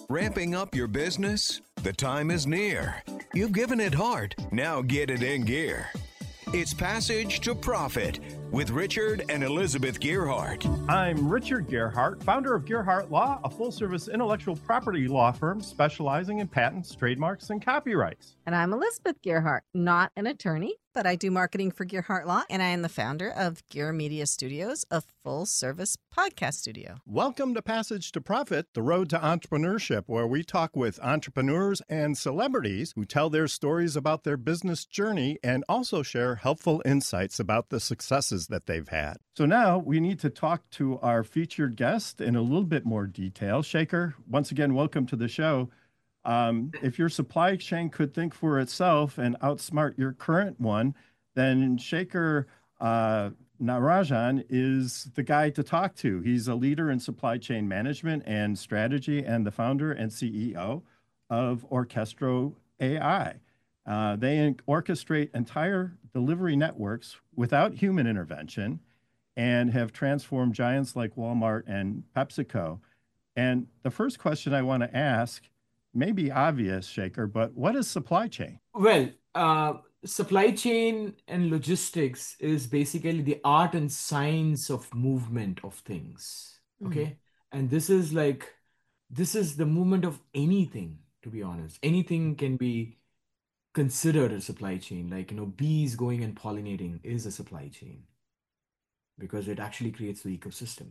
Ramping up your business? The time is near. You've given it heart, now get it in gear. It's Passage to Profit with Richard and Elizabeth Gearhart. I'm Richard Gearhart, founder of Gearhart Law, a full-service intellectual property law firm specializing in patents, trademarks, and copyrights. And I'm Elizabeth Gearhart, not an attorney, but I do marketing for Gearhart Law, and I am the founder of Gear Media Studios, a full-service podcast studio. Welcome to Passage to Profit, the road to entrepreneurship, where we talk with entrepreneurs and celebrities who tell their stories about their business journey and also share helpful insights about the successes that they've had. So now we need to talk to our featured guest in a little bit more detail. Shaker, once again, welcome to the show. If your supply chain could think for itself and outsmart your current one, then Shaker Narajan is the guy to talk to. He's a leader in supply chain management and strategy and the founder and CEO of Orquestro AI. They orchestrate entire delivery networks without human intervention and have transformed giants like Walmart and PepsiCo. And the first question I want to ask may be obvious, Shaker, but what is supply chain? Well, supply chain and logistics is basically the art and science of movement of things. Okay. And this is the movement of anything, to be honest. Anything can be considered a supply chain. Like, bees going and pollinating is a supply chain because it actually creates the ecosystem.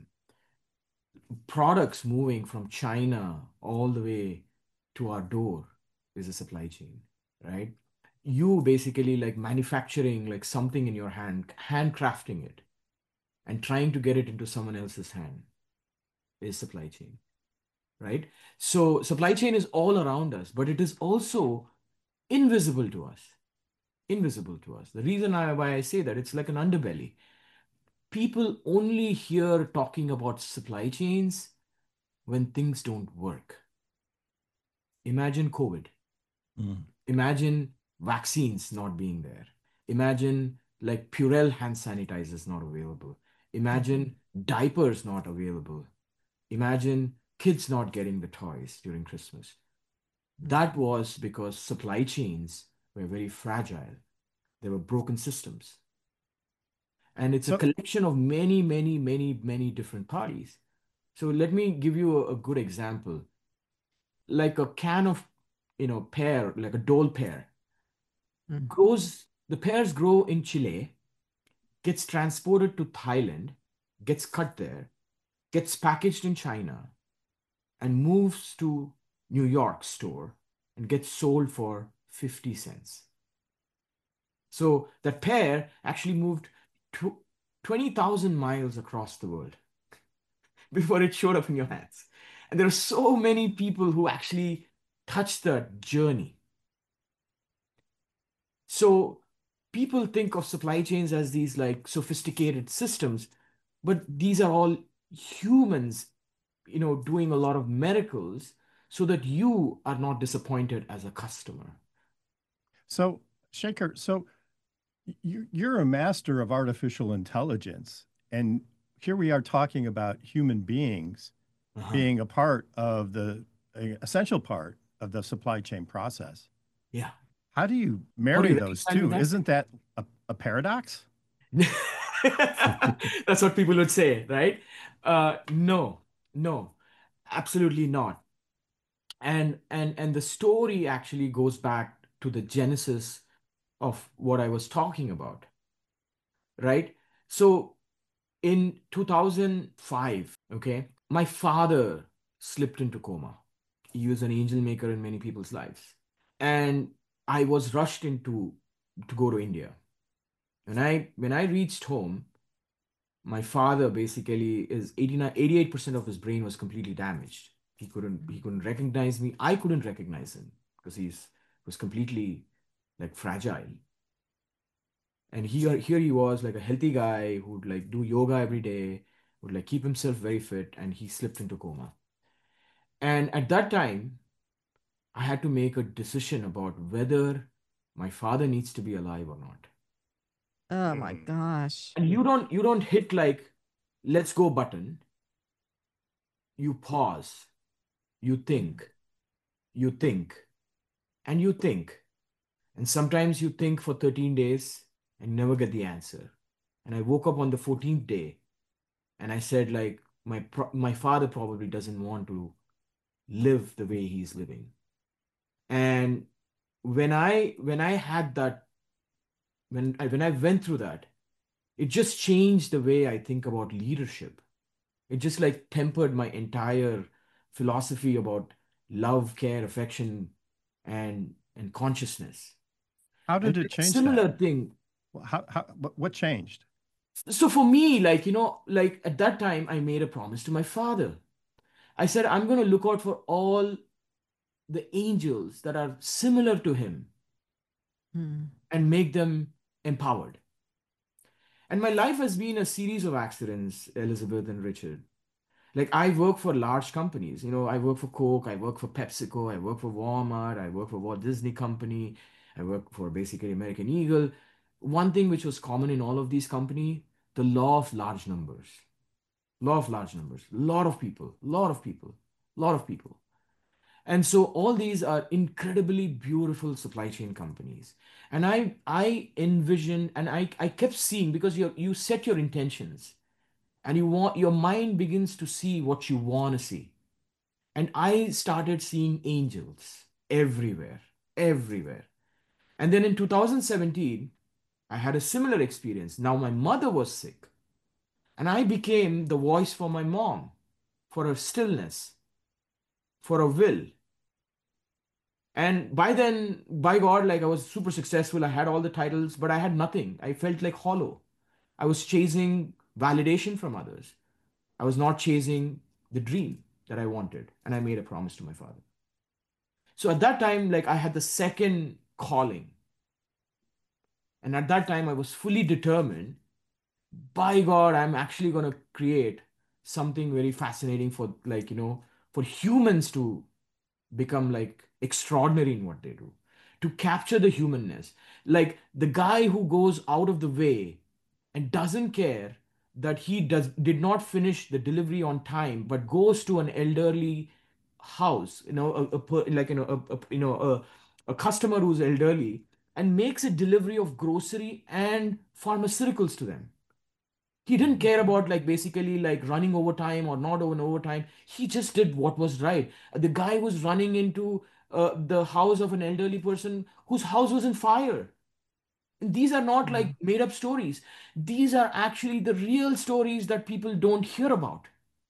Products moving from China all the way to our door is a supply chain, right? You basically manufacturing something in your handcrafting it and trying to get it into someone else's hand is supply chain, right? So supply chain is all around us, but it is also invisible to us. Invisible to us. The reason why I say that, it's like an underbelly. People only hear talking about supply chains when things don't work. Imagine COVID. Imagine vaccines not being there. Imagine Purell hand sanitizers not available. Imagine diapers not available. Imagine kids not getting the toys during Christmas. That was because supply chains were very fragile. There were broken systems. And it's a collection of many, many, many, many different parties. So let me give you a good example. Like a can of, pear, like a dole pear, the pears grow in Chile, gets transported to Thailand, gets cut there, gets packaged in China, and moves to New York store and gets sold for 50 cents. So that pear actually moved 20,000 miles across the world before it showed up in your hands. And there are so many people who actually touch that journey. So people think of supply chains as these sophisticated systems, but these are all humans, doing a lot of miracles so that you are not disappointed as a customer. So, Shaker, you're a master of artificial intelligence, and here we are talking about human beings being a part of essential part of the supply chain process. Yeah. How do you marry those two? Isn't that a paradox? That's what people would say, right? No, absolutely not. And the story actually goes back to the genesis of what I was talking about, right? So in 2005, okay, my father slipped into coma. He was an angel maker in many people's lives. And I was rushed to go to India. When I reached home, my father basically is 88% of his brain was completely damaged. He couldn't recognize me. I couldn't recognize him because was completely fragile. And here he was a healthy guy who'd do yoga every day, would keep himself very fit, and he slipped into coma. And at that time, I had to make a decision about whether my father needs to be alive or not. Oh my gosh. And you don't hit let's go button. You pause, you think, you think and you think. And sometimes you think for 13 days and never get the answer. And I woke up on the 14th day and I said, like, my father probably doesn't want to live the way he's living. And when I had that, when I went through that, it just changed the way I think about leadership. It just like tempered my entire philosophy about love, care, affection, and consciousness. How And did it like, change that? similar thing. What changed? So for me, like, like at that time, I made a promise to my father. I said, I'm going to look out for all the angels that are similar to him Mm. and make them empowered. And my life has been a series of accidents, Elizabeth and Richard. Like I work for large companies. I work for Coke, I work for PepsiCo, I work for Walmart, I work for Walt Disney Company, I work for basically American Eagle. One thing which was common in all of these companies, the law of large numbers. Law of large numbers. Lot of people, lot of people, lot of people. And so all these are incredibly beautiful supply chain companies. And I envisioned and I kept seeing because you set your intentions and your mind begins to see what you want to see. And I started seeing angels everywhere, everywhere. And then in 2017, I had a similar experience. Now my mother was sick, and I became the voice for my mom, for her stillness, for her will. And by then, by God, like I was super successful. I had all the titles, but I had nothing. I felt like hollow. I was chasing validation from others. I was not chasing the dream that I wanted. And I made a promise to my father. So at that time, like I had the second calling. And at that time, I was fully determined, by God, I'm actually going to create something very fascinating for, like, for humans to become like extraordinary in what they do, to capture the humanness. Like the guy who goes out of the way and doesn't care that he did not finish the delivery on time, but goes to an elderly house, like a customer who's elderly and makes a delivery of grocery and pharmaceuticals to them. He didn't care about like basically like running overtime or not over overtime. He just did what was right. The guy was running into the house of an elderly person whose house was in fire. And these are not like made up stories. These are actually the real stories that people don't hear about,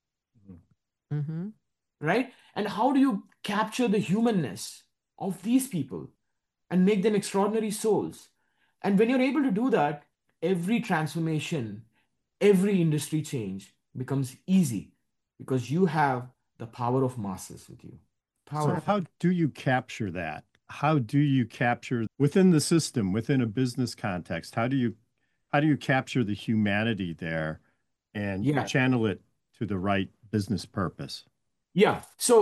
Mm-hmm. right? And how do you capture the humanness of these people and make them extraordinary souls? And when you're able to do that, every transformation, every industry change becomes easy because you have the power of masses with you. So, Powerful. how do you capture that? How do you capture within the system, within a business context? How do you capture the humanity there and Yeah. channel it to the right business purpose? Yeah.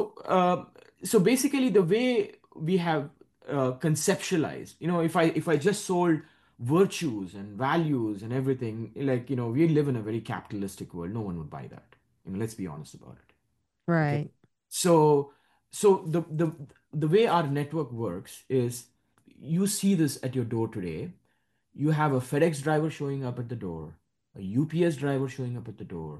So basically, the way we have conceptualized, if I just sold virtues and values and everything, like we live in a very capitalistic world. No one would buy that. Let's be honest about it. Okay. Right. So so the way our network works is you see this at your door today. You have a FedEx driver showing up at the door, a UPS driver showing up at the door,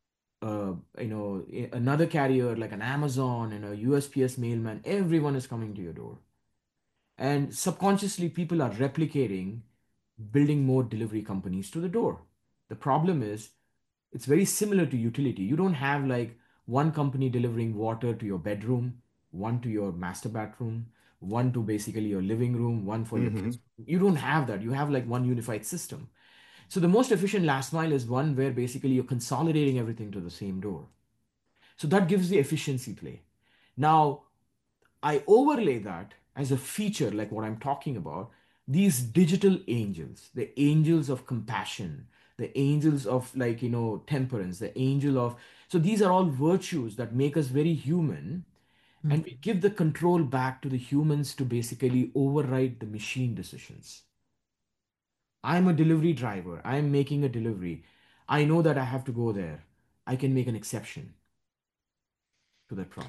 another carrier like an Amazon and a USPS mailman, everyone is coming to your door. And subconsciously, people are replicating, building more delivery companies to the door. The problem is, it's very similar to utility. You don't have like one company delivering water to your bedroom, one to your master bathroom, one to basically your living room, one for your Hmm. kids. You don't have that. You have like one unified system. So the most efficient last mile is one where basically you're consolidating everything to the same door. So that gives the efficiency play. Now, I overlay that as a feature, like what I'm talking about, these digital angels, the angels of compassion, the angels of like, temperance, the angel of, so these are all virtues that make us very human. And we give the control back to the humans to basically override the machine decisions. I'm a delivery driver. I'm making a delivery. I know that I have to go there. I can make an exception to that process.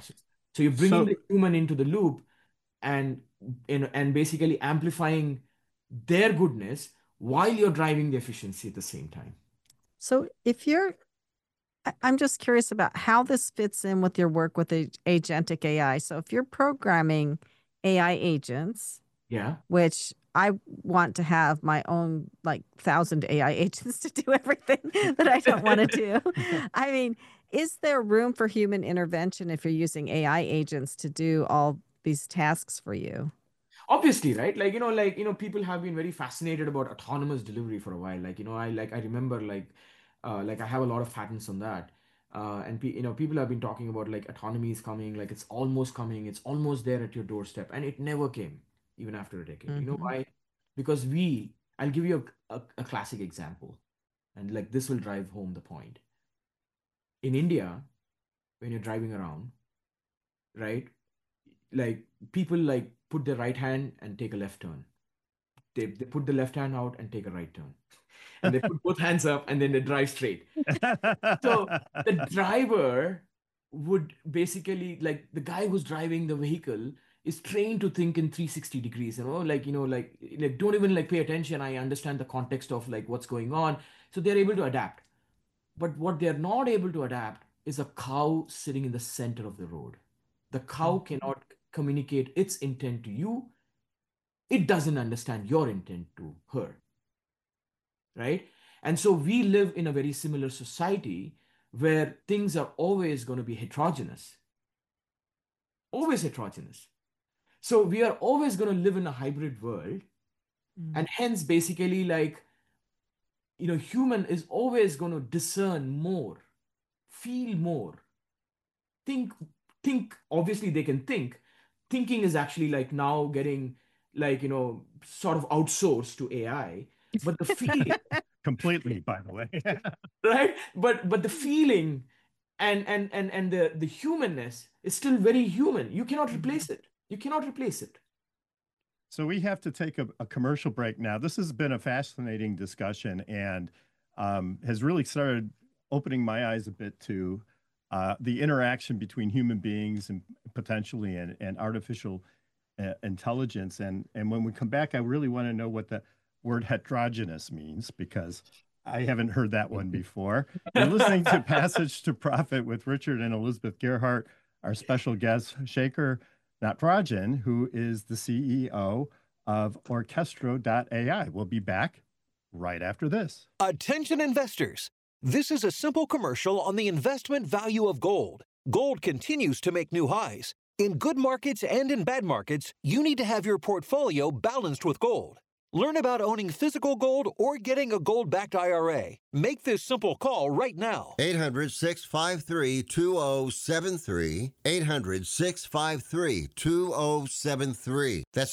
So you're bringing So, the human into the loop and and basically amplifying their goodness while you're driving the efficiency at the same time. So if you're, I'm just curious about how this fits in with your work with the agentic AI. So if you're programming AI agents, Yeah. which I want to have my own like 1,000 AI agents to do everything that I don't want to do. I mean, is there room for human intervention if you're using AI agents to do all these tasks for you? Obviously, right? People have been very fascinated about autonomous delivery for a while. I remember I have a lot of patents on that. People have been talking about like autonomy is coming, like it's almost coming, it's almost there at your doorstep, and it never came, even after a decade. You know Mm-hmm. why? Because I'll give you a classic example, and like this will drive home the point. In India, when you're driving around, right? Like people like put their right hand and take a left turn. They put the left hand out and take a right turn. And they put both hands up and then they drive straight. So the driver would basically, like the guy who's driving the vehicle is trained to think in 360 degrees, like don't even like pay attention. I understand the context of like what's going on. So they're able to adapt. But what they're not able to adapt is a cow sitting in the center of the road. The cow cannot communicate its intent to you. It doesn't understand your intent to her, right? And so we live in a very similar society where things are always going to be heterogeneous, always heterogeneous. So we are always going to live in a hybrid world. And hence, basically, human is always going to discern more, feel more, think, obviously they can think. Thinking is actually like now getting sort of outsourced to AI, but the feeling, completely, by the way. right? But the feeling and the humanness is still very human. You cannot replace it. You cannot replace it. So we have to take a commercial break now. This has been a fascinating discussion and has really started opening my eyes a bit to the interaction between human beings and potentially and artificial intelligence. And when we come back, I really want to know what the word heterogeneous means, because I haven't heard that one before. You're listening to Passage to Profit with Richard and Elizabeth Gearhart, our special guest, Shekhar Natarajan, who is the CEO of Orkestro.ai. We'll be back right after this. Attention investors. This is a simple commercial on the investment value of gold. Gold continues to make new highs. In good markets and in bad markets, you need to have your portfolio balanced with gold. Learn about owning physical gold or getting a gold-backed IRA. Make this simple call right now. 800-653-2073. 800-653-2073. That's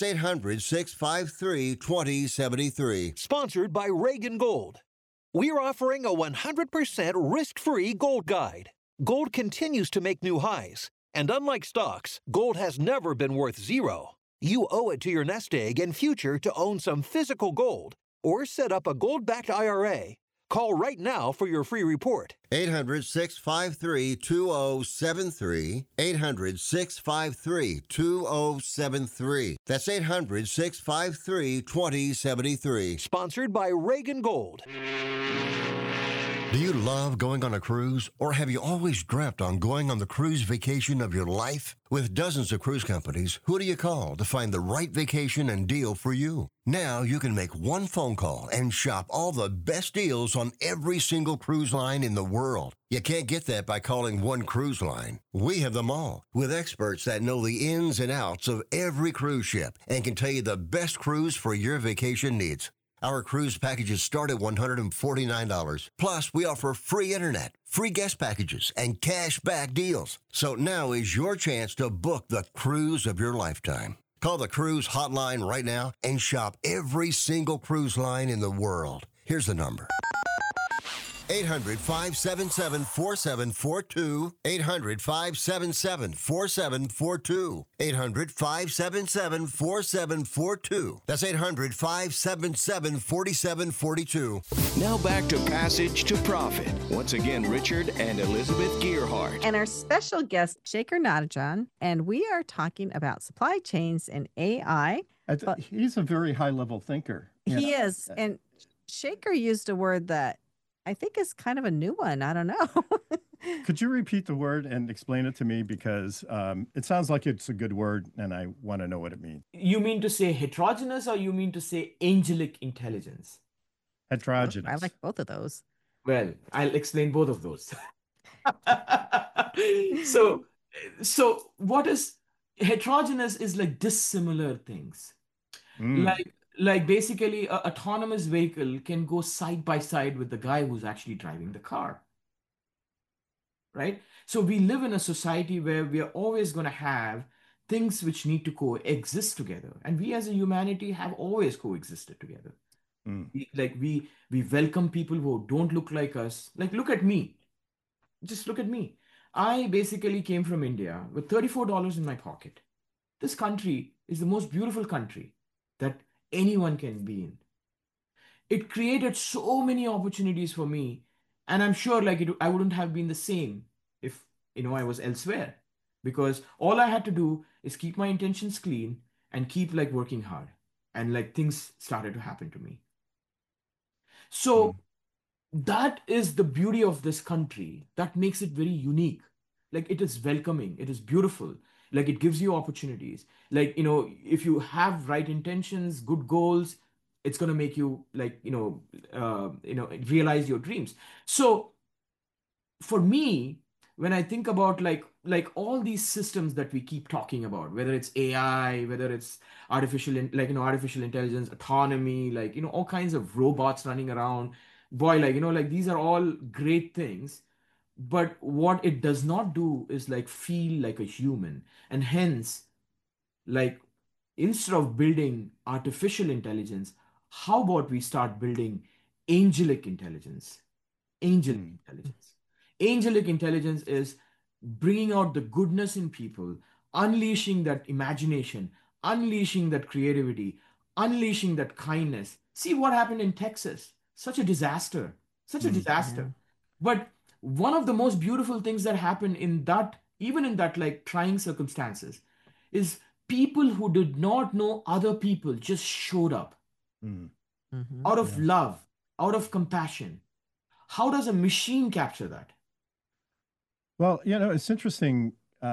800-653-2073. Sponsored by Reagan Gold. We're offering a 100% risk-free gold guide. Gold continues to make new highs. And unlike stocks, gold has never been worth zero. You owe it to your nest egg and future to own some physical gold or set up a gold-backed IRA. Call right now for your free report. 800-653-2073. 800-653-2073. That's 800-653-2073. Sponsored by Reagan Gold. Do you love going on a cruise, or have you always dreamt on going on the cruise vacation of your life? With dozens of cruise companies, who do you call to find the right vacation and deal for you? Now you can make one phone call and shop all the best deals on every single cruise line in the world. You can't get that by calling one cruise line. We have them all, with experts that know the ins and outs of every cruise ship and can tell you the best cruise for your vacation needs. Our cruise packages start at $149. Plus, we offer free internet, free guest packages, and cash back deals. So now is your chance to book the cruise of your lifetime. Call the cruise hotline right now and shop every single cruise line in the world. Here's the number. 800-577-4742. 800-577-4742. 800-577-4742. That's 800-577-4742. Now back to Passage to Profit. Once again, Richard and Elizabeth Gearhart. And our special guest, Shaker Nadajan, and we are talking about supply chains and AI. He's a very high-level thinker. He is. And Shaker used a word that I think is kind of a new one. I don't know. Could you repeat the word and explain it to me? Because it sounds like it's a good word, and I want to know what it means. You mean to say heterogeneous, or you mean to say angelic intelligence? Heterogeneous. I like both of those. Well, I'll explain both of those. So what is heterogeneous is like dissimilar things. Like basically, an autonomous vehicle can go side by side with the guy who's actually driving the car. Right? So we live in a society where we are always going to have things which need to coexist together. And we as a humanity have always coexisted together. We welcome people who don't look like us. Like, look at me. Just look at me. I basically came from India with $34 in my pocket. This country is the most beautiful country that anyone can be in. It created so many opportunities for me, and I'm sure I wouldn't have been the same if I was elsewhere, because all I had to do is keep my intentions clean and keep working hard, and things started to happen to me. So that is the beauty of this country that makes it very unique. It is welcoming, it is beautiful. It gives you opportunities. If you have right intentions, good goals, it's going to make you realize your dreams. So for me, when I think about all these systems that we keep talking about, whether it's AI, whether it's artificial intelligence, autonomy, all kinds of robots running around, boy, these are all great things. But what it does not do is feel like a human. And hence, instead of building artificial intelligence, how about we start building angelic intelligence? Angelic intelligence is bringing out the goodness in people, unleashing that imagination, unleashing that creativity, unleashing that kindness. See what happened in Texas. Such a disaster. Yeah. But one of the most beautiful things that happened in that, even in that trying circumstances, is people who did not know other people just showed up out of love, out of compassion. How does a machine capture that? Well, it's interesting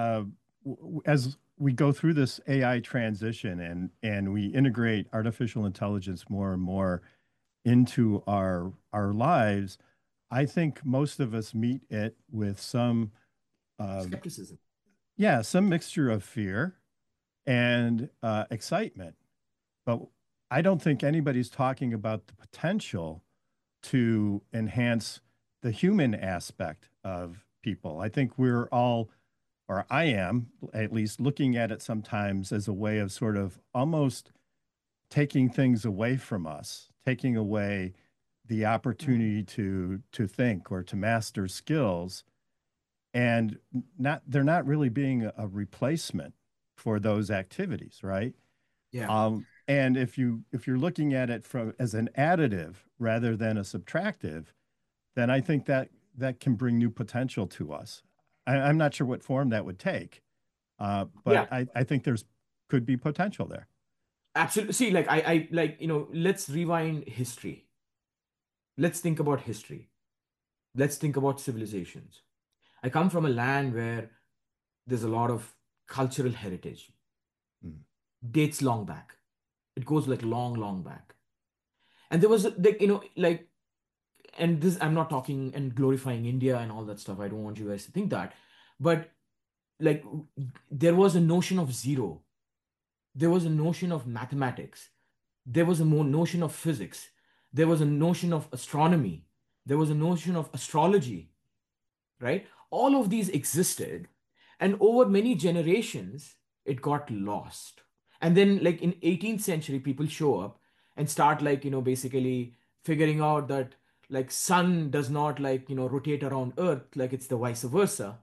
as we go through this AI transition and we integrate artificial intelligence more and more into our lives. I think most of us meet it with some Skepticism. Yeah, some mixture of fear and excitement. But I don't think anybody's talking about the potential to enhance the human aspect of people. I think we're all, or I am at least, looking at it sometimes as a way of sort of almost taking things away from us, taking away the opportunity to think or to master skills, and they're not really being a replacement for those activities, right? Yeah. And if you're looking at it as an additive rather than a subtractive, then I think that can bring new potential to us. I'm not sure what form that would take, but yeah. I think could be potential there. Absolutely. See, let's rewind history. Let's think about history. Let's think about civilizations. I come from a land where there's a lot of cultural heritage. Dates long back. It goes long, long back. And there was and this, I'm not talking and glorifying India and all that stuff. I don't want you guys to think that. But there was a notion of zero. There was a notion of mathematics. There was a notion of physics. There was a notion of astronomy. There was a notion of astrology, right? All of these existed. And over many generations, it got lost. And then in 18th century, people show up and start basically figuring out that like sun does not like, rotate around Earth, like it's the vice versa.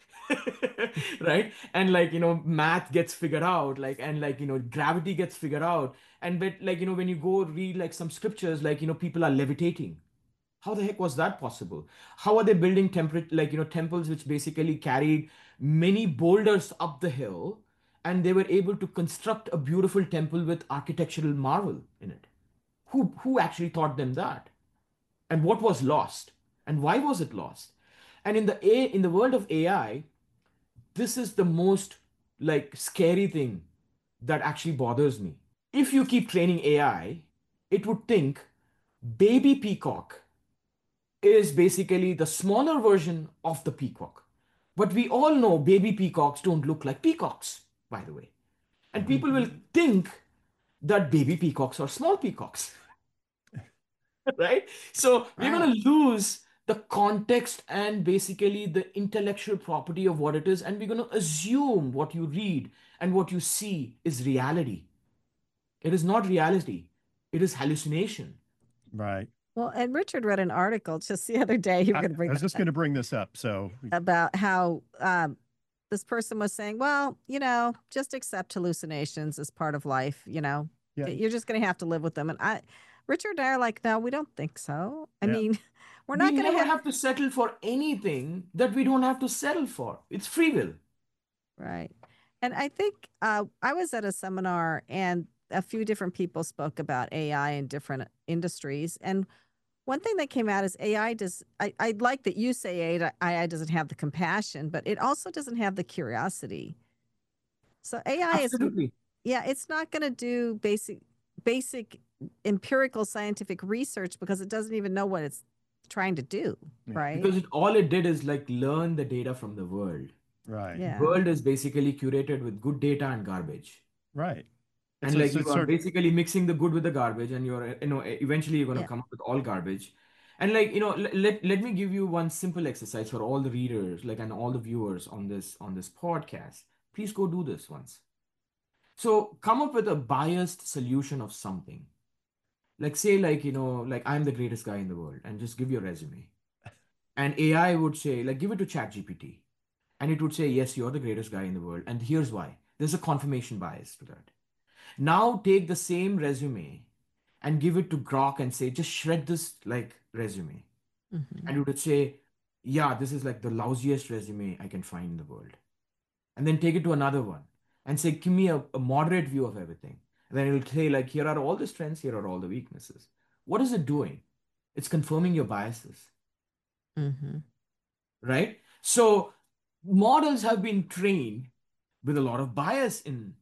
Right? And like, math gets figured out, like, and like, gravity gets figured out. And but like, when you go read like some scriptures, like, people are levitating. How the heck was that possible? How are they building temples which basically carried many boulders up the hill, and they were able to construct a beautiful temple with architectural marvel in it? Who actually taught them that? And what was lost? And why was it lost? And in the world of AI, this is the most like scary thing that actually bothers me. If you keep training AI, it would think baby peacock is basically the smaller version of the peacock. But we all know baby peacocks don't look like peacocks, by the way. And people will think that baby peacocks are small peacocks, right? So we're Right. going to lose the context and basically the intellectual property of what it is. And we're going to assume what you read and what you see is reality. It is not reality, it is hallucination. Right. Well, and Richard read an article just the other day. You were going to I bring was just that going to bring this up. So, about how this person was saying, well, just accept hallucinations as part of life. yeah, You're just going to have to live with them. And Richard and I are like, no, we don't think so. I Yeah. mean, we're We not going never to have to settle for anything that we don't have to settle for. It's free will. Right. And I think I was at a seminar and a few different people spoke about AI in different industries. And one thing that came out is I like that you say AI doesn't have the compassion, but it also doesn't have the curiosity. So AI is, Absolutely. yeah, it's not going to do basic empirical scientific research because it doesn't even know what it's trying to do, Yeah. right? Because all it did is like learn the data from the world. right. Yeah. World is basically curated with good data and garbage. Right. And So like you it's are sort basically mixing the good with the garbage, and eventually you're going to Yeah. come up with all garbage. And like, let me give you one simple exercise for all the readers, like, and all the viewers on this podcast. Please go do this once. So come up with a biased solution of something. Like say like, like I'm the greatest guy in the world, and just give your resume. And AI would say, like, give it to ChatGPT. And it would say, yes, you're the greatest guy in the world. And here's why. There's a confirmation bias to that. Now take the same resume and give it to Grok and say, just shred this like resume. Mhm. And it would say, yeah, this is like the lousiest resume I can find in the world. And then take it to another one and say, give me a moderate view of everything. And then it'll say, like, here are all the strengths, here are all the weaknesses. What is it doing? It's confirming your biases, Mhm. right? So models have been trained with a lot of bias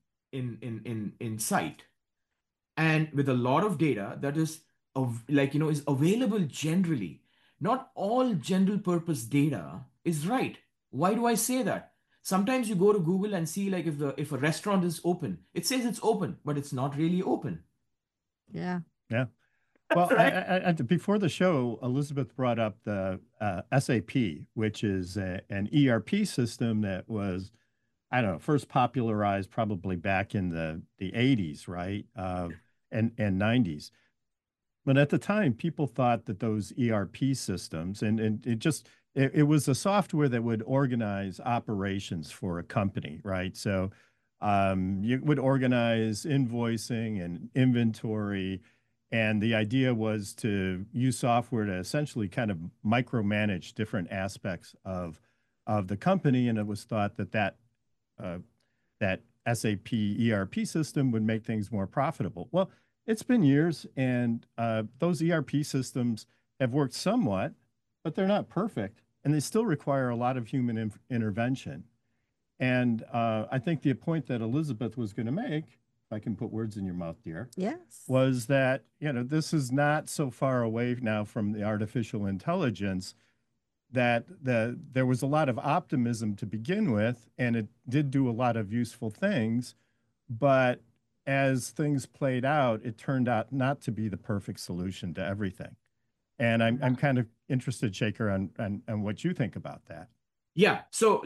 in sight, and with a lot of data that is is available generally. Not all general purpose data is right. Why do I say that? Sometimes you go to Google and see like if a restaurant is open, it says it's open, but it's not really open. Yeah. Yeah. Well, Right? before the show, Elizabeth brought up the SAP, which is an ERP system that was, I don't know, first popularized probably back in the 80s, right? And 90s. But at the time, people thought that those ERP systems, and it was a software that would organize operations for a company, right? So you would organize invoicing and inventory. And the idea was to use software to essentially kind of micromanage different aspects of the company. And it was thought uh, that SAP ERP system would make things more profitable. Well, it's been years, and those ERP systems have worked somewhat, but they're not perfect, and they still require a lot of human intervention. And I think the point that Elizabeth was going to make, if I can put words in your mouth, dear, Yes. was that this is not so far away now from the artificial intelligence that there was a lot of optimism to begin with, and it did do a lot of useful things, but as things played out, it turned out not to be the perfect solution to everything. And I'm kind of interested, Shaker, on what you think about that. Yeah. So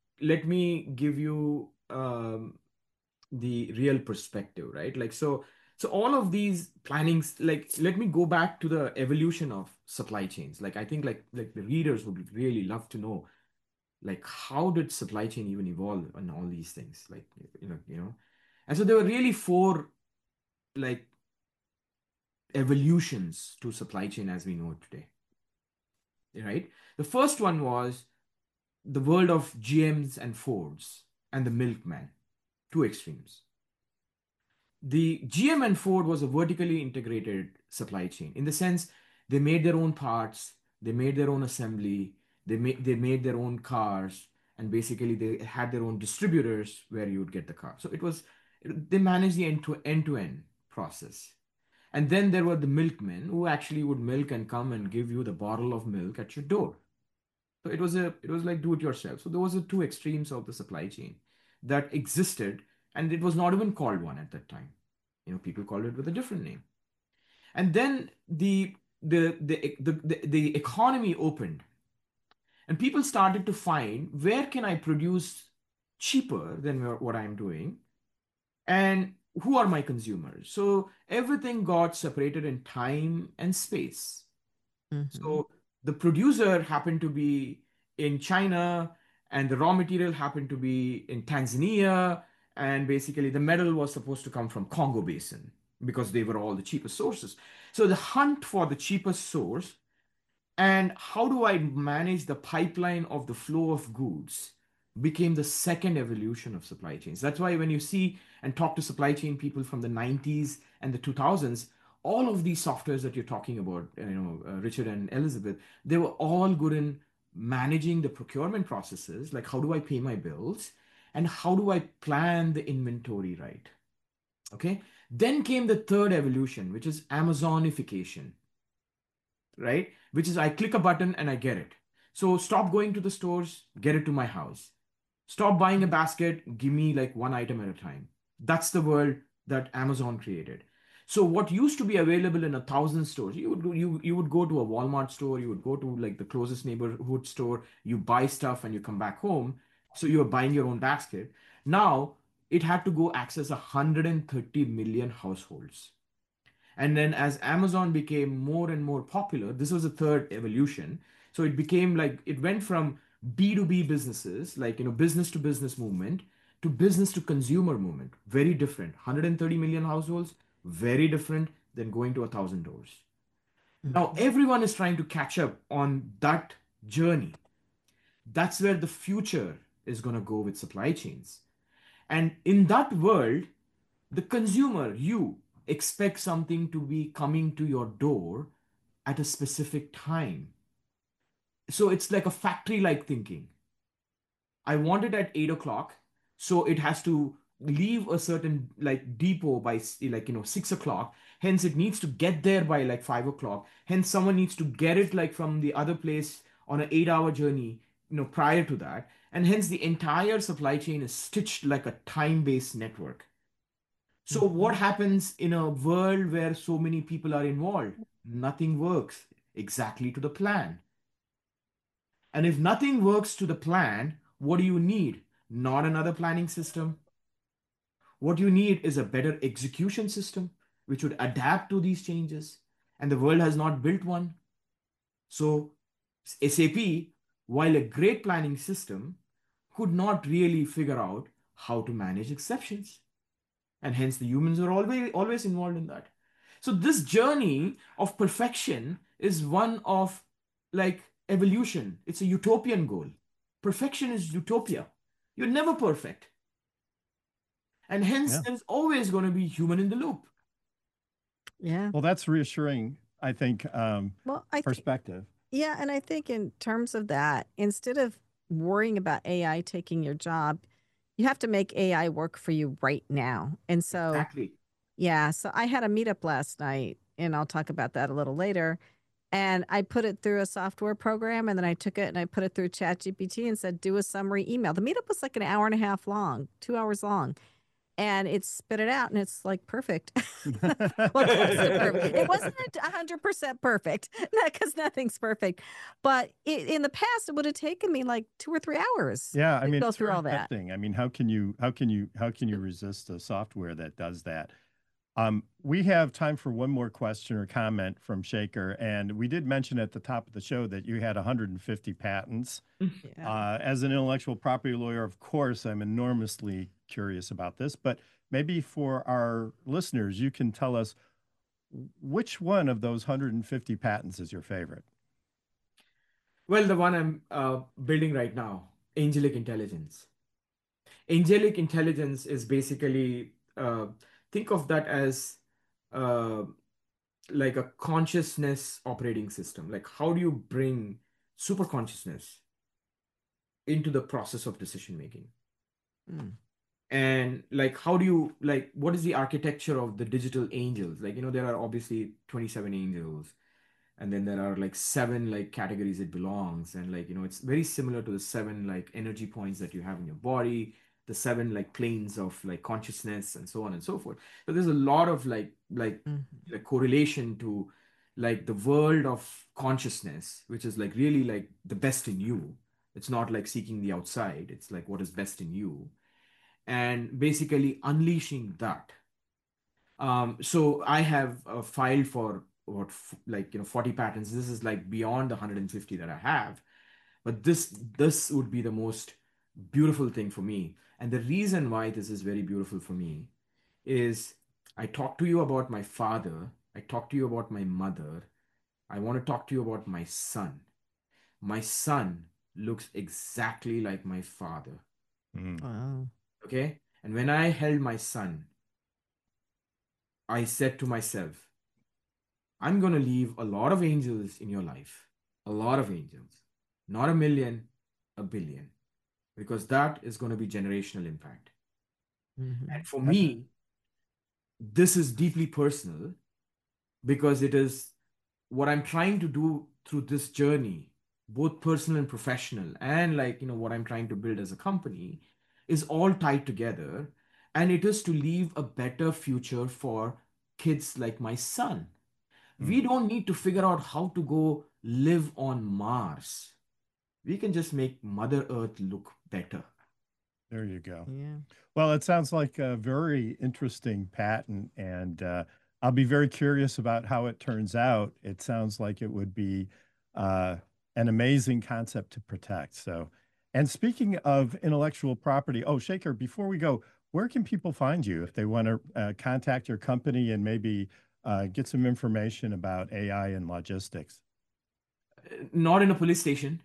let me give you the real perspective, right? Like, so So all of these plannings, like let me go back to the evolution of supply chains. Like I think like the readers would really love to know, like how did supply chain even evolve on all these things? Like and so there were really four like evolutions to supply chain as we know it today, right? The first one was the world of GMs and Fords and the milkman, two extremes. The GM and Ford was a vertically integrated supply chain in the sense they made their own parts, they made their own assembly, they made their own cars, and basically they had their own distributors where you would get the car. So they managed the end-to-end process. And then there were the milkmen who actually would milk and come and give you the bottle of milk at your door. So it was like do it yourself. So those are two extremes of the supply chain that existed, and it was not even called one at that time. People called it with a different name. And then the economy opened, and people started to find where can I produce cheaper than what I'm doing, and who are my consumers. So everything got separated in time and space. So the producer happened to be in China, and the raw material happened to be in Tanzania, and basically the metal was supposed to come from Congo Basin because they were all the cheapest sources. So the hunt for the cheapest source and how do I manage the pipeline of the flow of goods became the second evolution of supply chains. That's why when you see and talk to supply chain people from the 90s and the 2000s, all of these softwares that you're talking about, Richard and Elizabeth, they were all good in managing the procurement processes, like how do I pay my bills and how do I plan the inventory right? Okay. Then came the third evolution, which is Amazonification, right? Which is I click a button and I get it. So stop going to the stores, get it to my house. Stop buying a basket, give me like one item at a time. That's the world that Amazon created. So what used to be available in 1,000 stores, you would go to a Walmart store, you would go to like the closest neighborhood store, you buy stuff and you come back home. So you're buying your own basket. Now it had to go access 130 million households. And then as Amazon became more and more popular, this was a third evolution. So it became like it went from B2B businesses, like business to business movement, to business to consumer movement. Very different. 130 million households, very different than going to 1,000 doors. Now everyone is trying to catch up on that journey. That's where the future is going to go with supply chains. And in that world, the consumer, you expect something to be coming to your door at a specific time. So it's like a factory like thinking. I want it at 8 o'clock, so it has to leave a certain like depot by 6 o'clock. Hence, it needs to get there by like 5 o'clock. Hence, someone needs to get it like from the other place on an 8-hour journey, prior to that. And hence, the entire supply chain is stitched like a time-based network. So what happens in a world where so many people are involved? Nothing works exactly to the plan. And if nothing works to the plan, what do you need? Not another planning system. What you need is a better execution system, which would adapt to these changes. And the world has not built one. So SAP, while a great planning system, could not really figure out how to manage exceptions. And hence the humans are always involved in that. So this journey of perfection is one of like evolution. It's a utopian goal. Perfection is utopia. You're never perfect. And hence there's always going to be human in the loop. Yeah. Well, that's reassuring, I think, perspective. Yeah. And I think in terms of that, instead of worrying about AI taking your job, you have to make AI work for you right now. And so, Exactly. yeah. So I had a meetup last night, and I'll talk about that a little later. And I put it through a software program, and then I took it and I put it through ChatGPT and said, do a summary email. The meetup was like an hour and a half long, 2 hours long. And it spit it out, and it's like perfect. Well, it wasn't 100% perfect because nothing's perfect. But in the past, it would have taken me like 2 or 3 hours. Yeah, I mean, go through all that. I mean, how can you resist a software that does that? We have time for one more question or comment from Shaker. And we did mention at the top of the show that you had 150 patents. Yeah. As an intellectual property lawyer, of course, I'm enormously curious about this. But maybe for our listeners, you can tell us which one of those 150 patents is your favorite? Well, the one I'm building right now, Angelic Intelligence. Angelic Intelligence is basically, think of that as uh, like a consciousness operating system. Like, how do you bring super consciousness into the process of decision making? Mm. And like, how do you, like, what is the architecture of the digital angels? Like, there are obviously 27 angels, and then there are like 7 like categories it belongs, and like, it's very similar to the 7 like energy points that you have in your body, the 7 like planes of like consciousness, and so on and so forth. So there's a lot of like correlation to like the world of consciousness, which is like really like the best in you. It's not like seeking the outside, it's like what is best in you, and basically unleashing that. So I have filed for what, like 40 patents. This is like beyond the 150 that I have, but this would be the most beautiful thing for me. And the reason why this is very beautiful for me is, I talked to you about my father, I talked to you about my mother, I want to talk to you about my son. My son looks exactly like my father. Wow. Okay, and when I held my son, I said to myself, I'm going to leave a lot of angels in your life, a lot of angels, not a million, a billion, because that is going to be generational impact. Mhm. And for me, this is deeply personal, because it is what I'm trying to do through this journey, both personal and professional, and like, what I'm trying to build as a company is all tied together. And it is to leave a better future for kids like my son. We don't need to figure out how to go live on Mars. We can just make Mother Earth look better. There you go. Yeah. Well, it sounds like a very interesting patent, and I'll be very curious about how it turns out. It sounds like it would be an amazing concept to protect. So, and speaking of intellectual property, Shaker, before we go, where can people find you if they want to contact your company and maybe get some information about AI and logistics? Not in a police station.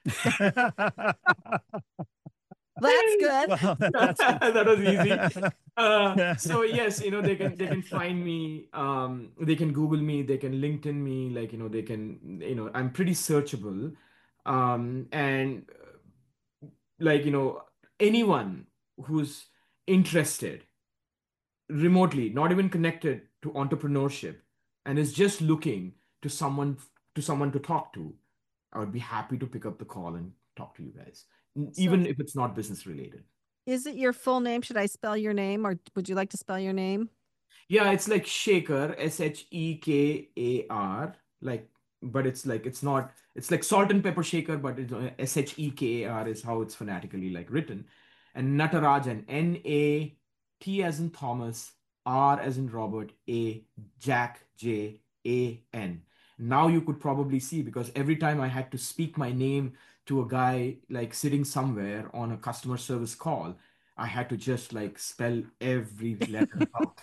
That's good. Well, that was easy. So yes, they can find me. They can Google me. They can LinkedIn me. Like, they can. I'm pretty searchable. And like, anyone who's interested remotely, not even connected to entrepreneurship, and is just looking to someone to talk to, I would be happy to pick up the call and talk to you guys, even if it's not business related. Is it your full name? Should I spell your name, or would you like to spell your name? Yeah, it's like Shaker, Shekar, like, but it's like, it's like salt and pepper shaker, but it's Shekar is how it's phonetically like written. And Natarajan, Nat as in Thomas, R as in Robert, Jack, Jan. Now you could probably see, because every time I had to speak my name to a guy like sitting somewhere on a customer service call, I had to just like spell every letter out.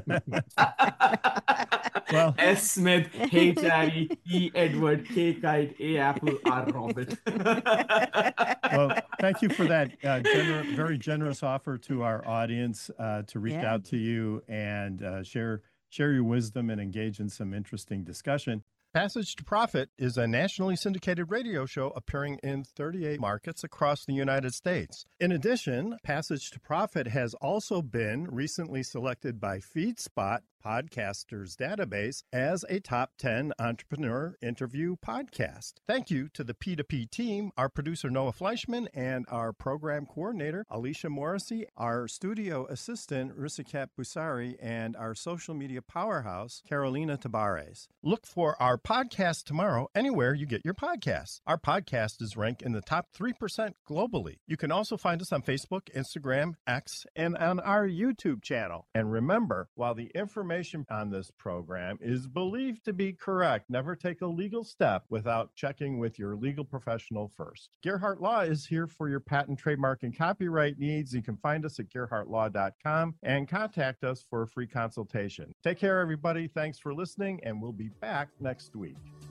Well, S Smith, H Harry, E Edward, K Kite, A Apple, R Robert. well, thank you for that very generous offer to our audience to reach Yeah. out to you and share your wisdom and engage in some interesting discussion. Passage to Profit is a nationally syndicated radio show appearing in 38 markets across the United States. In addition, Passage to Profit has also been recently selected by FeedSpot Podcasters Database as a top 10 entrepreneur interview podcast. Thank you to the P2P team, our producer Noah Fleischman, and our program coordinator Alicia Morrissey, our studio assistant Risikat Busari, and our social media powerhouse Carolina Tabares. Look for our podcast tomorrow anywhere you get your podcasts. Our podcast is ranked in the top 3% globally. You can also find us on Facebook, Instagram, X, and on our YouTube channel. And remember, while the information information on this program is believed to be correct. Never take a legal step without checking with your legal professional first. Gerhardt Law is here for your patent, trademark, and copyright needs. You can find us at gerhardtlaw.com and contact us for a free consultation. Take care, everybody. Thanks for listening, and we'll be back next week.